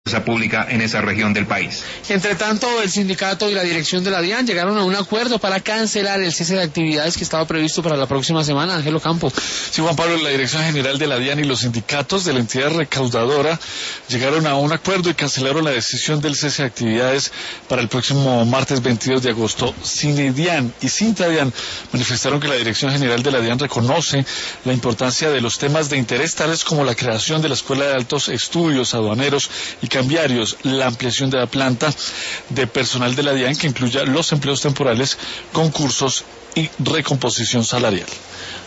pública en esa región del país. Entre tanto, el sindicato y la dirección de la DIAN llegaron a un acuerdo para cancelar el cese de actividades que estaba previsto para la próxima semana. Ángelo Campo. Sí, Juan Pablo, la dirección general de la DIAN y los sindicatos de la entidad recaudadora llegaron a un acuerdo y cancelaron la decisión del cese de actividades para el próximo martes 22 de agosto. Sinedian y Sintadian manifestaron que la dirección general de la DIAN reconoce la importancia de los temas de interés tales como la creación de la Escuela de Altos Estudios Aduaneros y Cambiarios, la ampliación de la planta de personal de la DIAN que incluya los empleos temporales, concursos y recomposición salarial.